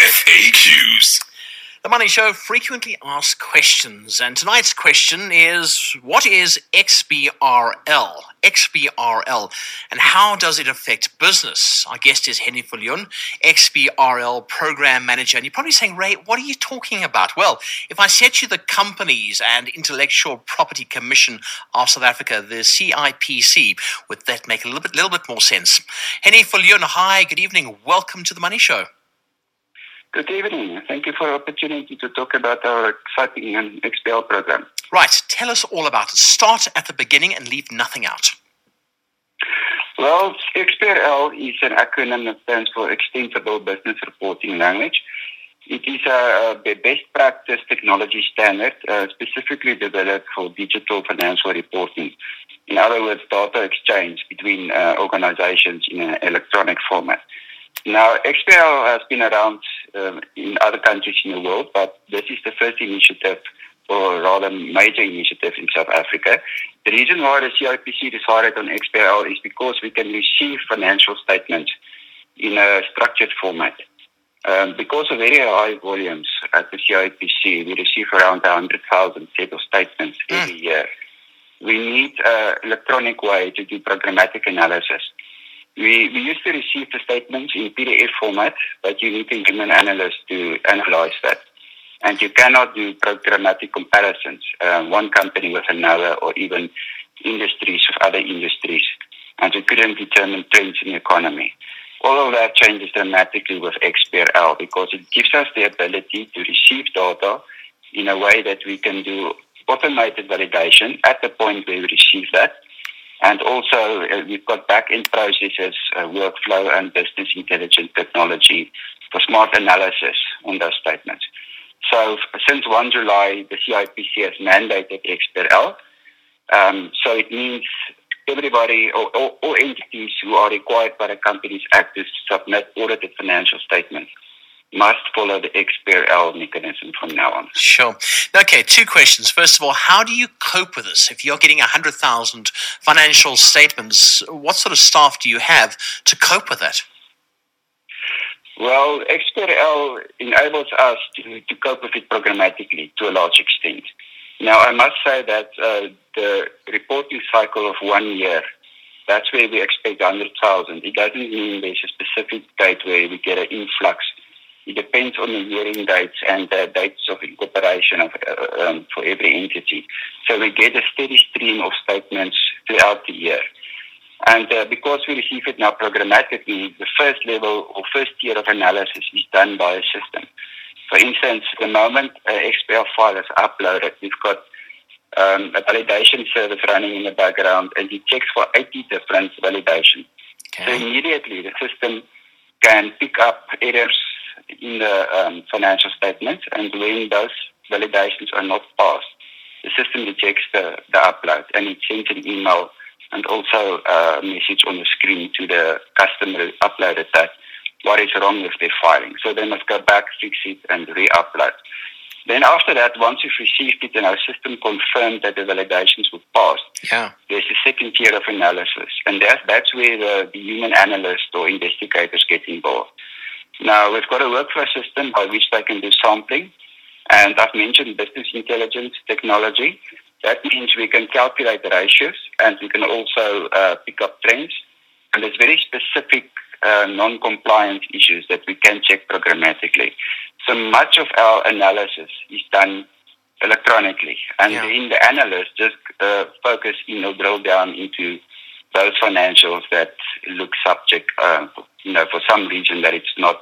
FAQs. The Money Show, frequently asked questions. And tonight's question is, what is XBRL? XBRL, and how does it affect business? Our guest is Henny Viljoen, XBRL Program Manager. And you're probably saying, Ray, what are you talking about? Well, if I set you the Companies and Intellectual Property Commission of South Africa, the CIPC, would that make a little bit more sense? Henny Viljoen, hi, good evening. Welcome to The Money Show. Good evening. Thank you for the opportunity to talk about our exciting XBRL program. Right. Tell us all about it. Start at the beginning and leave nothing out. Well, XBRL is an acronym that stands for Extensible Business Reporting Language. It is a best practice technology standard specifically developed for digital financial reporting. In other words, data exchange between organizations in an electronic format. Now, XBRL has been around in other countries in the world, but this is the first initiative, or rather major initiative in South Africa. The reason why the CIPC decided on XBRL is because we can receive financial statements in a structured format. Because of very high volumes at the CIPC, we receive around 100,000 set of statements every year. We need an electronic way to do programmatic analysis. We used to receive the statements in PDF format, but you need a human analyst to analyze that. And you cannot do programmatic comparisons, one company with another, or even industries with other industries. And we couldn't determine trends in the economy. All of that changes dramatically with XBRL because it gives us the ability to receive data in a way that we can do automated validation at the point where we receive that. And also, we've got back-end processes, workflow, and business intelligence technology for smart analysis on those statements. So, since 1 July, the CIPC has mandated XBRL. So, it means everybody, or all entities who are required by the Companies Act to submit audited financial statements must follow the XBRL mechanism from now on. Sure. Okay, two questions. First of all, how do you cope with this? If you're getting 100,000 financial statements, what sort of staff do you have to cope with that? Well, XBRL enables us to cope with it programmatically to a large extent. Now, I must say that the reporting cycle of 1 year, that's where we expect 100,000. It doesn't mean there's a specific date where we get an influx. It depends on the hearing dates and the dates of incorporation for every entity. So we get a steady stream of statements throughout the year. And because we receive it now programmatically, the first level or first tier of analysis is done by a system. For instance, the moment an XBRL file is uploaded, we've got a validation service running in the background, and it checks for 80 different validations. Okay. So immediately the system can pick up errors in the financial statements, and when those validations are not passed, the system rejects the upload, and it sends an email and also a message on the screen to the customer who uploaded that, what is wrong with their filing. So they must go back, fix it, and re-upload. Then after that, once you've received it and our system confirmed that the validations were passed, there's a second tier of analysis, and that's where the human analyst or investigators get involved. Now, we've got a workflow system by which they can do sampling, and I've mentioned business intelligence technology. That means we can calculate the ratios, and we can also pick up trends, and there's very specific non-compliance issues that we can check programmatically. So much of our analysis is done electronically, and then the analyst just focus, drill down into those financials that look subject, for some reason that it's not,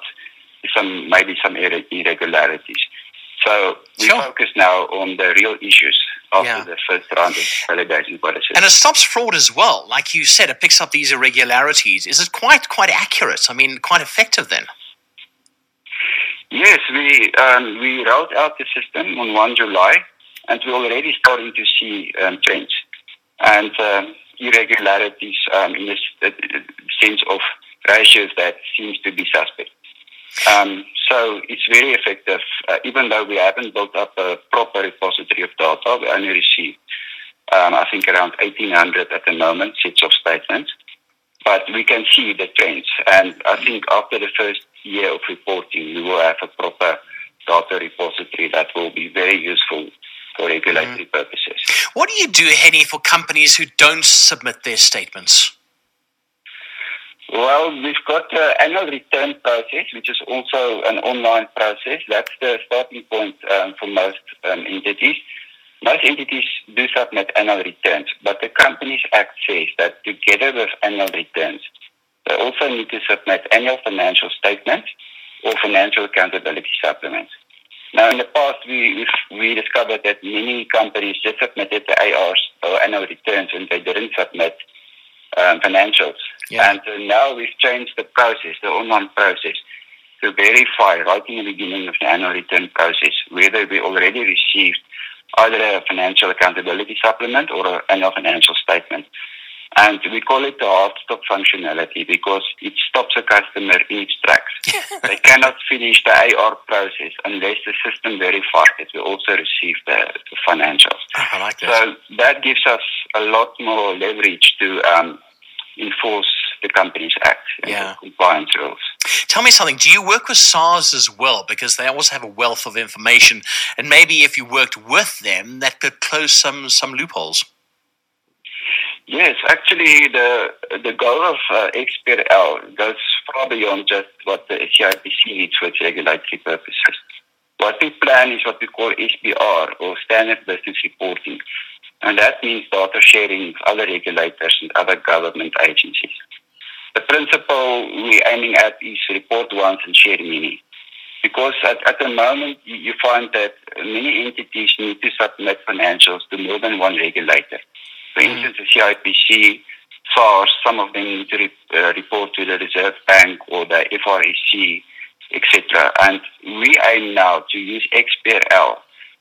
maybe some irregularities. So we focus now on the real issues after the first round of validation by the system. And it stops fraud as well. Like you said, it picks up these irregularities. Is it quite accurate? I mean, quite effective then? Yes, we rolled out the system on 1 July, and we're already starting to see trends and irregularities in the sense of ratios that seems to be suspect. So it's very effective. Even though we haven't built up a proper repository of data, we only receive, I think, around 1,800 at the moment, sets of statements. But we can see the trends. And I think after the first year of reporting, we will have a proper data repository that will be very useful for regulatory purposes. What do you do, Henny, for companies who don't submit their statements? Well, we've got the annual return process, which is also an online process. That's the starting point for most entities. Most entities do submit annual returns, but the Companies Act says that together with annual returns, they also need to submit annual financial statements or financial accountability supplements. Now, in the past, we discovered that many companies just submitted the ARs or annual returns and they didn't submit financials. Yeah. And now we've changed the process, the online process, to verify right in the beginning of the annual return process whether we already received either a financial accountability supplement or an annual financial statement. And we call it the hard stop functionality because it stops a customer in its tracks. They cannot finish the AR process unless the system verifies that we also received the financials. I like that. So that gives us a lot more leverage to enforce the Companies Act and the compliance rules. Tell me something. Do you work with SARS as well? Because they always have a wealth of information. And maybe if you worked with them, that could close some loopholes. Yes, actually, the goal of XBRL goes far beyond just what the CIPC needs for its regulatory purposes. What we plan is what we call SBR, or Standard Business Reporting, and that means data sharing with other regulators and other government agencies. The principle we're aiming at is report once and share many, because at the moment you find that many entities need to submit financials to more than one regulator. For instance, the CIPC, SARS, some of them need to report to the Reserve Bank or the FRSC, etc. And we aim now to use XBRL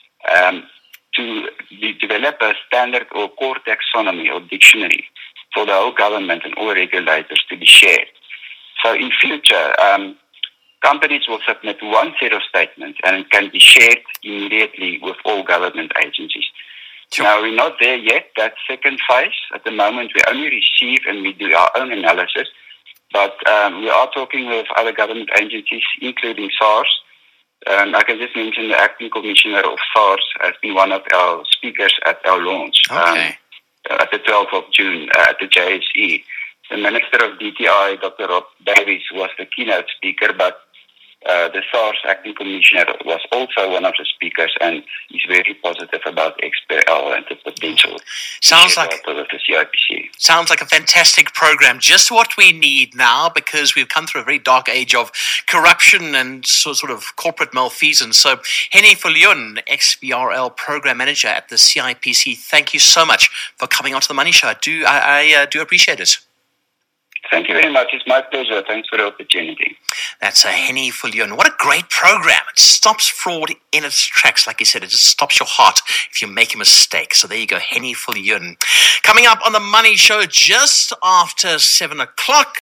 to develop a standard or core taxonomy or dictionary for the whole government and all regulators to be shared. So in future, companies will submit one set of statements and it can be shared immediately with all government agencies. Sure. Now, we're not there yet, that second phase. At the moment, we only receive and we do our own analysis. But we are talking with other government agencies, including SARS. I can just mention the Acting Commissioner of SARS has been one of our speakers at our launch at the 12th of June at the JSE. The Minister of DTI, Dr. Rob Davies, was the keynote speaker, but the SARS Acting Commissioner was also one of the speakers, and he's very positive about XBRL and the potential Sounds like with the CIPC. Sounds like a fantastic program. Just what we need now, because we've come through a very dark age of corruption and sort of corporate malfeasance. So, Henny Viljoen, XBRL Program Manager at the CIPC, thank you so much for coming onto the Money Show. I do appreciate it. Thank you very much. It's my pleasure. Thanks for the opportunity. That's Henny Viljoen. What a great program. It stops fraud in its tracks. Like you said, it just stops your heart if you make a mistake. So there you go, Henny Viljoen. Coming up on the Money Show just after 7 o'clock.